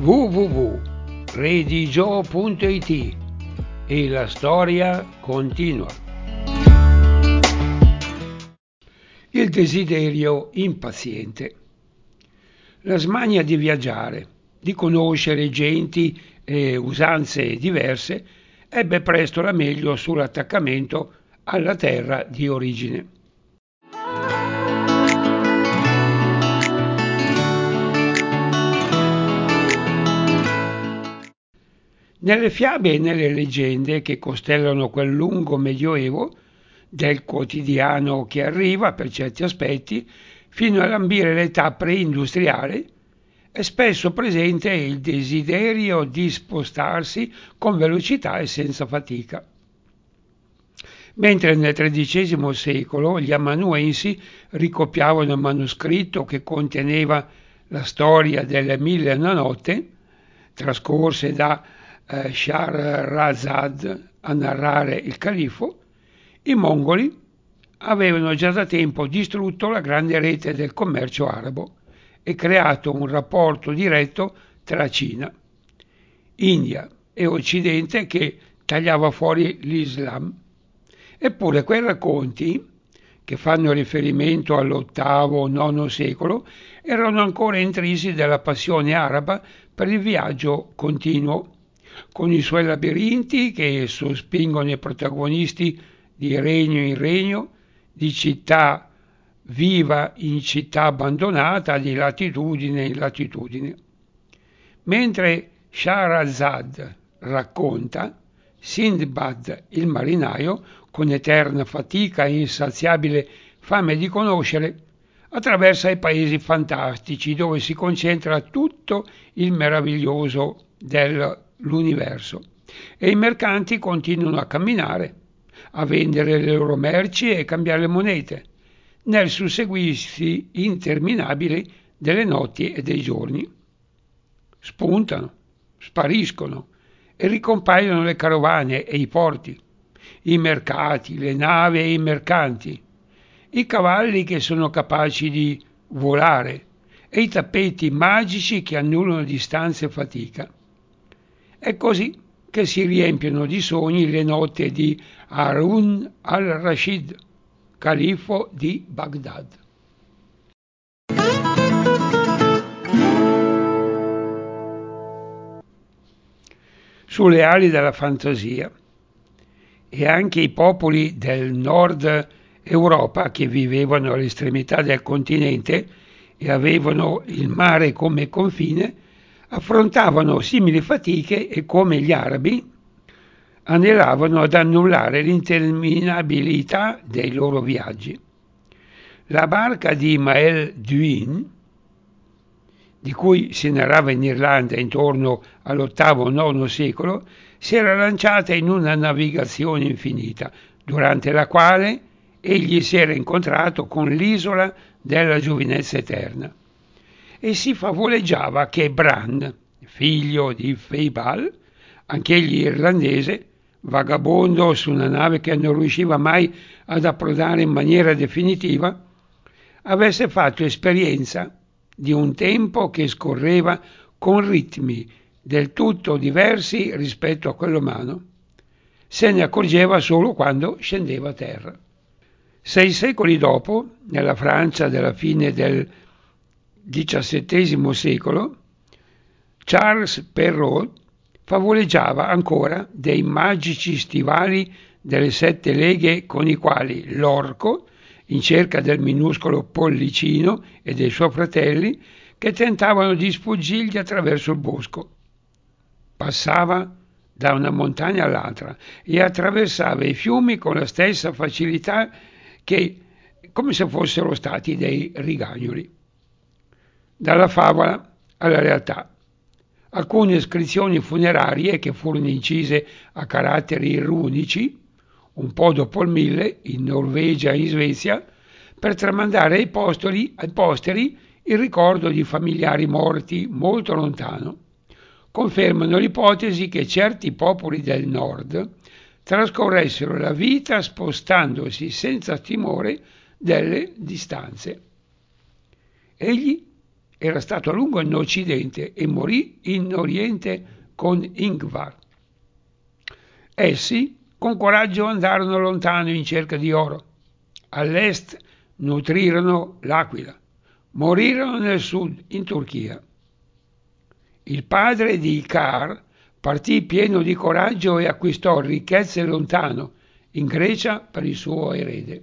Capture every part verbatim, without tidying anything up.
w w w punto redigio punto i t e la storia continua. Il desiderio impaziente. La smania di viaggiare, di conoscere genti e usanze diverse, ebbe presto la meglio sull'attaccamento alla terra di origine. Nelle fiabe e nelle leggende che costellano quel lungo medioevo, del quotidiano che arriva per certi aspetti fino a lambire l'età preindustriale, è spesso presente il desiderio di spostarsi con velocità e senza fatica. Mentre nel tredicesimo secolo gli amanuensi ricopiavano il manoscritto che conteneva la storia delle Mille e una notte, trascorse da eh, Shahrazad a narrare il califfo, i mongoli avevano già da tempo distrutto la grande rete del commercio arabo e creato un rapporto diretto tra Cina, India e Occidente che tagliava fuori l'Islam. Eppure quei racconti, che fanno riferimento all'ottavo o nono secolo, erano ancora intrisi della passione araba per il viaggio continuo, con i suoi labirinti che sospingono i protagonisti di regno in regno, di città viva in città abbandonata, di latitudine in latitudine. Mentre Shahrazad racconta, Sindbad il marinaio, con eterna fatica e insaziabile fame di conoscere, attraversa i paesi fantastici dove si concentra tutto il meraviglioso dell'universo e i mercanti continuano a camminare, a vendere le loro merci e cambiare le monete, nel susseguirsi interminabile delle notti e dei giorni. Spuntano, spariscono e ricompaiono le carovane e i porti, i mercati, le navi e i mercanti, i cavalli che sono capaci di volare e i tappeti magici che annullano distanze e fatica. È così che si riempiono di sogni le notti di Harun al-Rashid, califfo di Baghdad. Sulle ali della fantasia. E anche i popoli del nord Europa che vivevano all'estremità del continente e avevano il mare come confine, affrontavano simili fatiche e come gli arabi anelavano ad annullare l'interminabilità dei loro viaggi. La barca di Mael Duin, di cui si narrava in Irlanda intorno all'ottavo nono secolo, si era lanciata in una navigazione infinita, durante la quale egli si era incontrato con l'isola della giovinezza eterna. E si favoleggiava che Bran, figlio di Feibal, anch'egli irlandese, vagabondo su una nave che non riusciva mai ad approdare in maniera definitiva, avesse fatto esperienza di un tempo che scorreva con ritmi del tutto diversi rispetto a quello umano. Se ne accorgeva solo quando scendeva a terra. Sei secoli dopo, nella Francia della fine del diciassettesimo secolo, Charles Perrault favoleggiava ancora dei magici stivali delle sette leghe con i quali l'orco, in cerca del minuscolo pollicino e dei suoi fratelli, che tentavano di sfuggirgli attraverso il bosco. Passava da una montagna all'altra e attraversava i fiumi con la stessa facilità che, come se fossero stati dei rigagnoli. Dalla favola alla realtà. Alcune iscrizioni funerarie che furono incise a caratteri runici, un po' dopo il mille, in Norvegia e in Svezia, per tramandare ai posteri, ai posteri il ricordo di familiari morti molto lontano, confermano l'ipotesi che certi popoli del nord trascorressero la vita spostandosi senza timore delle distanze. Egli era stato a lungo in Occidente e morì in Oriente con Ingvar. Essi con coraggio andarono lontano in cerca di oro. All'est nutrirono l'Aquila, morirono nel sud, in Turchia. Il padre di Icare partì pieno di coraggio e acquistò ricchezze lontano, in Grecia, per il suo erede.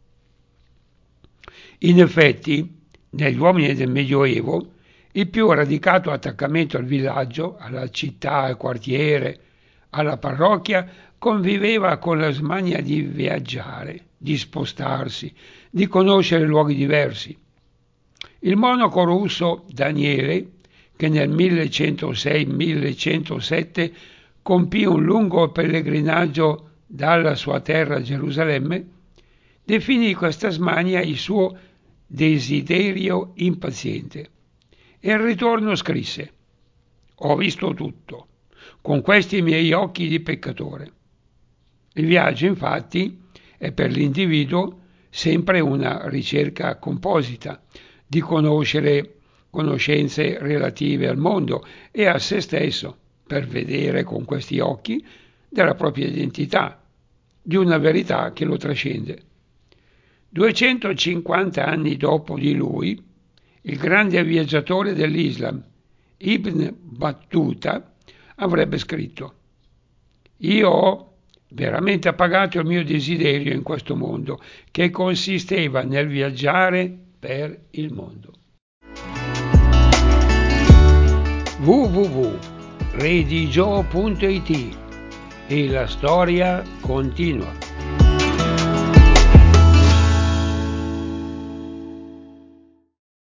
In effetti, negli uomini del Medioevo, il più radicato attaccamento al villaggio, alla città, al quartiere, alla parrocchia, conviveva con la smania di viaggiare, di spostarsi, di conoscere luoghi diversi. Il monaco russo Daniele, che nel millecentosei millecentosette compì un lungo pellegrinaggio dalla sua terra Gerusalemme, definì questa smania il suo desiderio impaziente. E al ritorno scrisse: «Ho visto tutto, con questi miei occhi di peccatore». Il viaggio, infatti, è per l'individuo sempre una ricerca composita di conoscere conoscenze relative al mondo e a se stesso, per vedere con questi occhi della propria identità, di una verità che lo trascende. duecentocinquanta anni dopo di lui, il grande viaggiatore dell'Islam, Ibn Battuta, avrebbe scritto: «Io ho veramente appagato il mio desiderio in questo mondo, che consisteva nel viaggiare per il mondo». w w w punto redigio punto it e la storia continua.